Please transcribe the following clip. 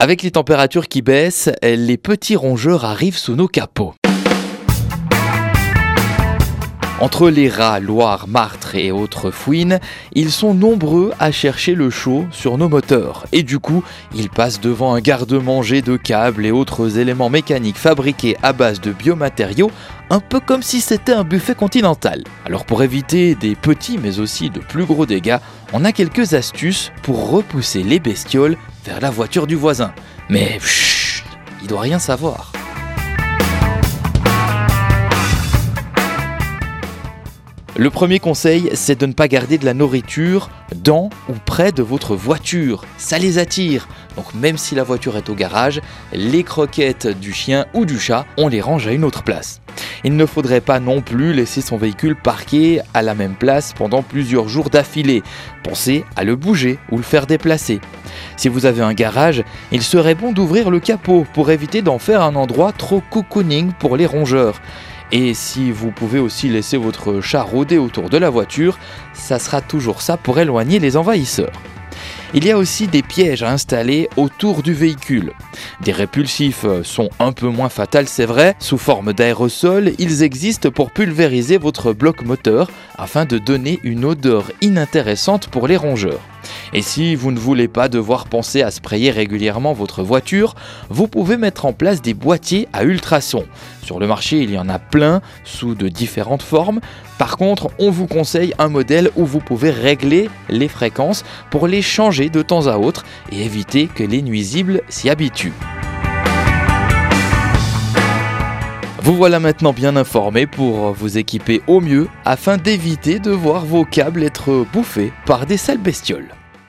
Avec les températures qui baissent, les petits rongeurs arrivent sous nos capots. Entre les rats, loirs, martres et autres fouines, ils sont nombreux à chercher le chaud sur nos moteurs. Et du coup, ils passent devant un garde-manger de câbles et autres éléments mécaniques fabriqués à base de biomatériaux, un peu comme si c'était un buffet continental. Alors pour éviter des petits mais aussi de plus gros dégâts, on a quelques astuces pour repousser les bestioles vers la voiture du voisin. Mais chut, il doit rien savoir. Le premier conseil, c'est de ne pas garder de la nourriture dans ou près de votre voiture. Ça les attire. Donc même si la voiture est au garage, les croquettes du chien ou du chat, on les range à une autre place. Il ne faudrait pas non plus laisser son véhicule parqué à la même place pendant plusieurs jours d'affilée. Pensez à le bouger ou le faire déplacer. Si vous avez un garage, il serait bon d'ouvrir le capot pour éviter d'en faire un endroit trop cocooning pour les rongeurs. Et si vous pouvez aussi laisser votre chat rôder autour de la voiture, ça sera toujours ça pour éloigner les envahisseurs. Il y a aussi des pièges à installer autour du véhicule. Des répulsifs sont un peu moins fatals, c'est vrai. Sous forme d'aérosol, ils existent pour pulvériser votre bloc moteur afin de donner une odeur inintéressante pour les rongeurs. Et si vous ne voulez pas devoir penser à sprayer régulièrement votre voiture, vous pouvez mettre en place des boîtiers à ultrasons. Sur le marché, il y en a plein, sous de différentes formes. Par contre, on vous conseille un modèle où vous pouvez régler les fréquences pour les changer de temps à autre et éviter que les nuisibles s'y habituent. Vous voilà maintenant bien informé pour vous équiper au mieux afin d'éviter de voir vos câbles être bouffés par des sales bestioles.